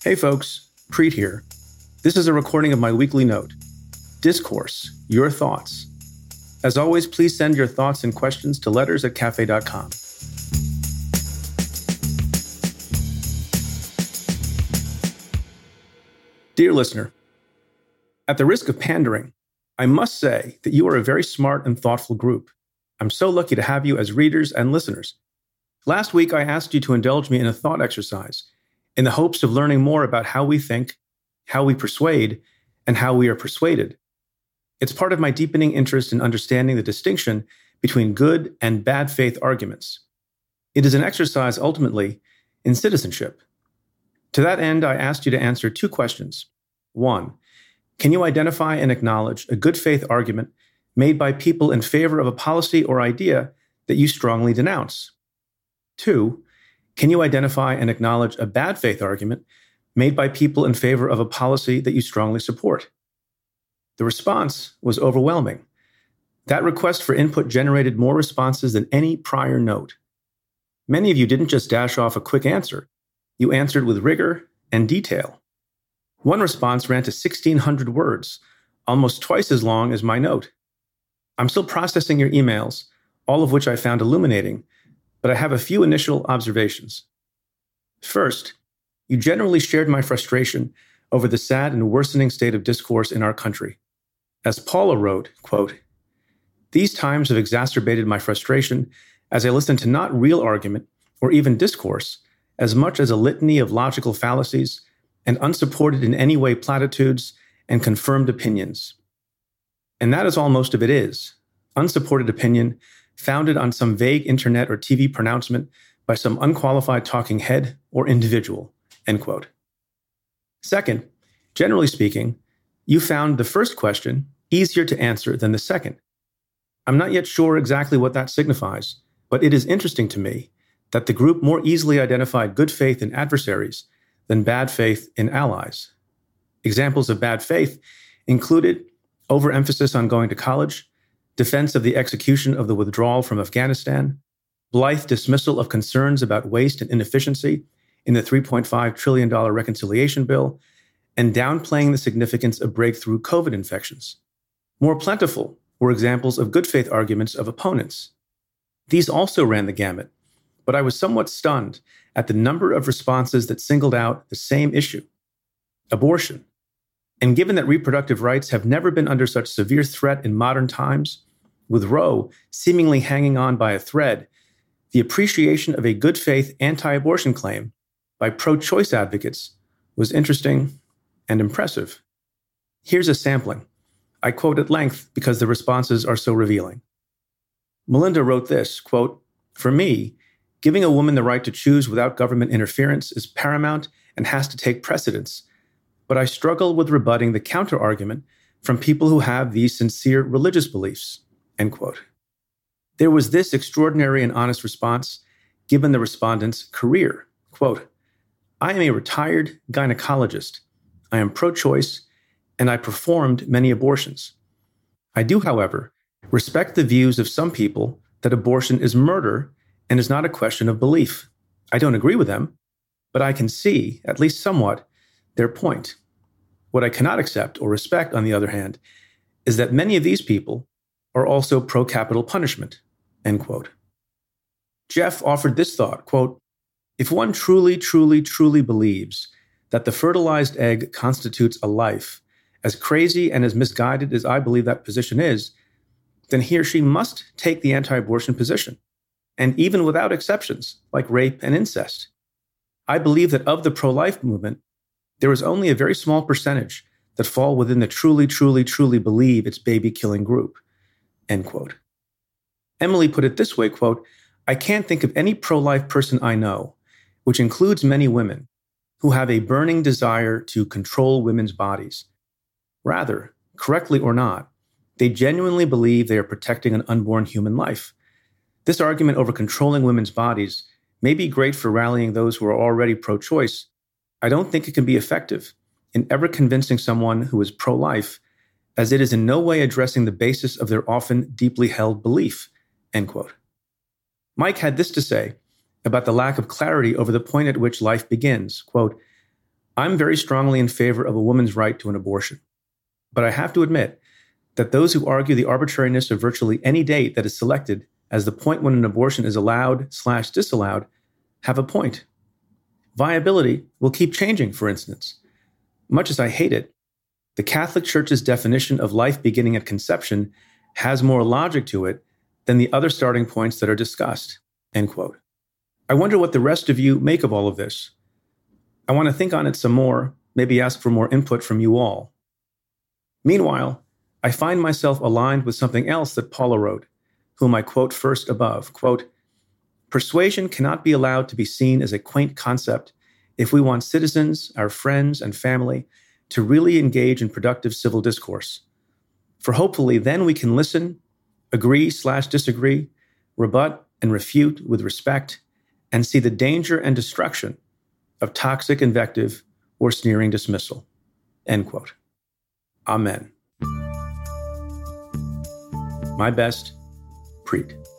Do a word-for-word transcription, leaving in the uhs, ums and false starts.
Hey folks, Preet here. This is a recording of my weekly note, Discourse, Your Thoughts. As always, please send your thoughts and questions to letters at cafe dot com. Dear listener, at the risk of pandering, I must say that you are a very smart and thoughtful group. I'm so lucky to have you as readers and listeners. Last week, I asked you to indulge me in a thought exercise in the hopes of learning more about how we think, how we persuade, and how we are persuaded. It's part of my deepening interest in understanding the distinction between good and bad faith arguments. It is an exercise, ultimately, in citizenship. To that end, I asked you to answer two questions. One, can you identify and acknowledge a good faith argument made by people in favor of a policy or idea that you strongly denounce? Two, can you identify and acknowledge a bad faith argument made by people in favor of a policy that you strongly support? The response was overwhelming. That request for input generated more responses than any prior note. Many of you didn't just dash off a quick answer. You answered with rigor and detail. One response ran to sixteen hundred words, almost twice as long as my note. I'm still processing your emails, all of which I found illuminating, but I have a few initial observations. First, you generally shared my frustration over the sad and worsening state of discourse in our country. As Paula wrote, quote, "These times have exacerbated my frustration as I listen to not real argument or even discourse as much as a litany of logical fallacies and unsupported in any way platitudes and confirmed opinions." And that is all most of it is, unsupported opinion founded on some vague internet or T V pronouncement by some unqualified talking head or individual, end quote. Second, generally speaking, you found the first question easier to answer than the second. I'm not yet sure exactly what that signifies, but it is interesting to me that the group more easily identified good faith in adversaries than bad faith in allies. Examples of bad faith included overemphasis on going to college, defense of the execution of the withdrawal from Afghanistan, blithe dismissal of concerns about waste and inefficiency in the three point five trillion dollars reconciliation bill, and downplaying the significance of breakthrough COVID infections. More plentiful were examples of good faith arguments of opponents. These also ran the gamut, but I was somewhat stunned at the number of responses that singled out the same issue, abortion. And given that reproductive rights have never been under such severe threat in modern times, with Roe seemingly hanging on by a thread, the appreciation of a good faith anti-abortion claim by pro-choice advocates was interesting and impressive. Here's a sampling. I quote at length because the responses are so revealing. Melinda wrote this, quote, "For me, giving a woman the right to choose without government interference is paramount and has to take precedence. But I struggle with rebutting the counter-argument from people who have these sincere religious beliefs," end quote. There was this extraordinary and honest response given the respondent's career. Quote, "I am a retired gynecologist. I am pro-choice, and I performed many abortions. I do, however, respect the views of some people that abortion is murder and is not a question of belief. I don't agree with them, but I can see, at least somewhat, their point. What I cannot accept or respect, on the other hand, is that many of these people are also pro-capital punishment," end quote. Jeff offered this thought, quote, "If one truly, truly, truly believes that the fertilized egg constitutes a life, as crazy and as misguided as I believe that position is, then he or she must take the anti-abortion position, and even without exceptions, like rape and incest. I believe that of the pro-life movement, there is only a very small percentage that fall within the truly, truly, truly believe it's baby-killing group," end quote. Emily put it this way, quote, "I can't think of any pro-life person I know, which includes many women, who have a burning desire to control women's bodies. Rather, correctly or not, they genuinely believe they are protecting an unborn human life. This argument over controlling women's bodies may be great for rallying those who are already pro-choice. I don't think it can be effective in ever convincing someone who is pro-life, as it is in no way addressing the basis of their often deeply held belief," end quote. Mike had this to say about the lack of clarity over the point at which life begins, quote, I'm very strongly in favor of a woman's right to an abortion. But I have to admit that those who argue the arbitrariness of virtually any date that is selected as the point when an abortion is allowed slash disallowed have a point. Viability will keep changing, for instance. Much as I hate it, the Catholic Church's definition of life beginning at conception has more logic to it than the other starting points that are discussed, end quote. I wonder what the rest of you make of all of this. I want to think on it some more, maybe ask for more input from you all. Meanwhile, I find myself aligned with something else that Paula wrote, whom I quote first above, quote, "Persuasion cannot be allowed to be seen as a quaint concept if we want citizens, our friends, and family to really engage in productive civil discourse. For hopefully then we can listen, agree slash disagree, rebut and refute with respect, and see the danger and destruction of toxic invective or sneering dismissal." End quote. Amen. My best, Preet.